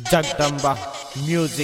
Jagdamba Music.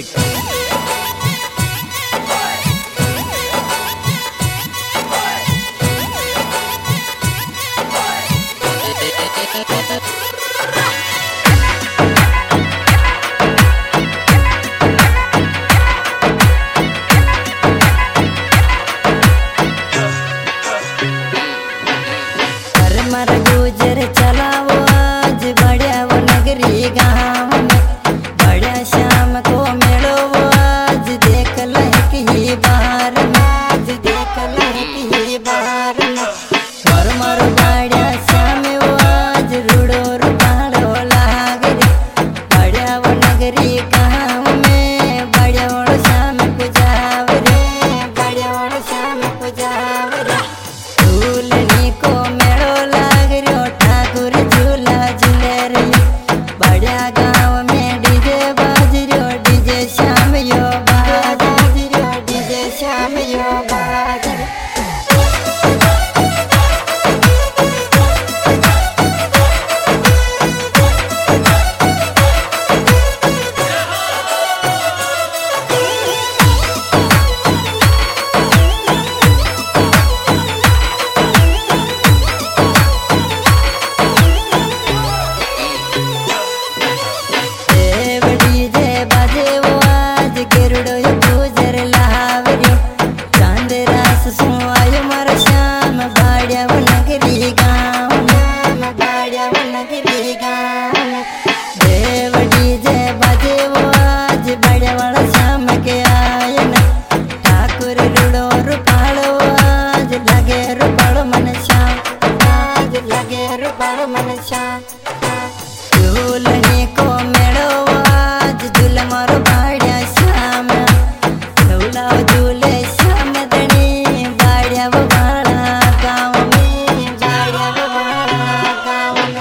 मर गुजर चलाओ आज बढ़िया वो नगरी गाँव में बढ़िया शाम को मिलो वो आज देख लहक ही बाहर में आज देख लहक ही बाहर में मर बढ़िया शाम वो आज रूड़ो रुपाड़ो लाग रे बढ़िया वो नगरी गाँव में बढ़िया वो शाम को जाव रे बढ़िया वो शाम को जाव रे झूलनी को मेड़ो लाग रियो ठाकुर झूला झूले रे बढ़िया गाँव में डीजे बाज रियो डीजे श्याम यो बाज रियो डीजे श्याम यो बाज रे। झूलने को मेड़ो आज झूल मारो बाड़िया श्याम झूला झूले श्याम दनी बाड़िया वो बाड़ा गाँव में बाड़िया वो बाड़ा गाँव में।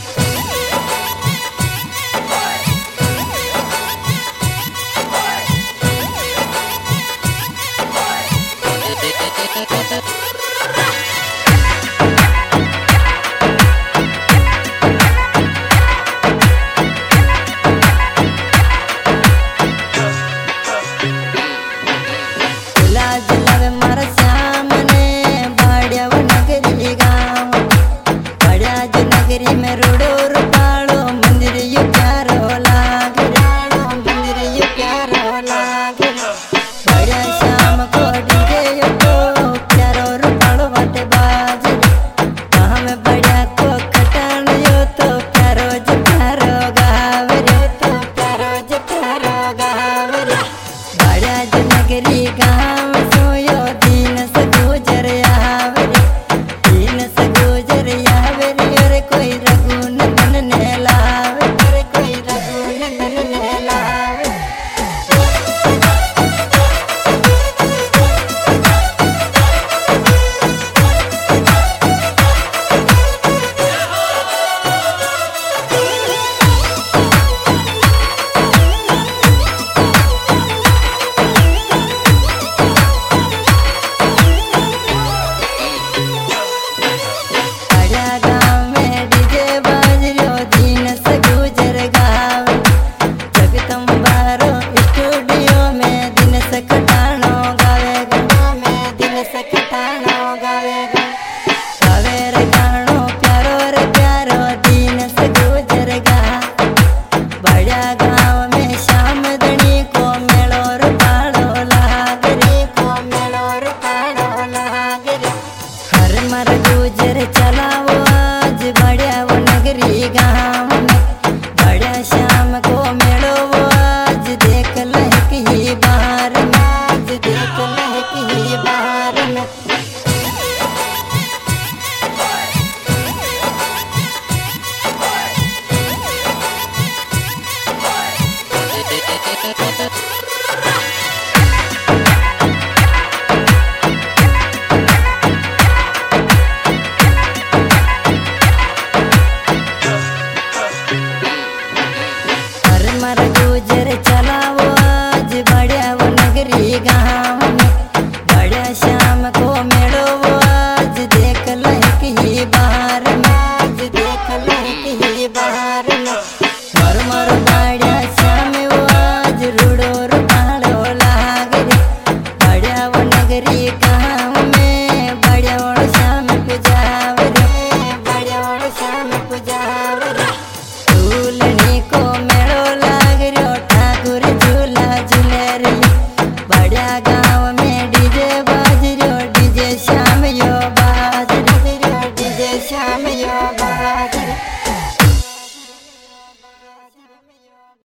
नगरी में रोडो रुपाड़ो मंदिर यू प्यारो लाग रे मंदिर यू प्यारो लाग रे बढ़िया शाम को डीजे यो तो प्यारो रुपाड़ो बाटे बाज रे वहाँ में बढ़िया को खटान यो तो प्यारो गाव रे तो प्यारो गाव रे बढ़िया जो नगरी गाँव सोयो दिन से गुजर आवे रे दिन से गुजर आवे रे कोई रघुनंदन ने लावे रे कोई रघुनंदन ने लावे। मर गुजर चलाओ आज बढ़िया वो नगरी गाँव में बढ़िया शाम को मिलो वो आज देख लहक ही बाहर में आज देख लहक ही बाहर में। मर गुजर चला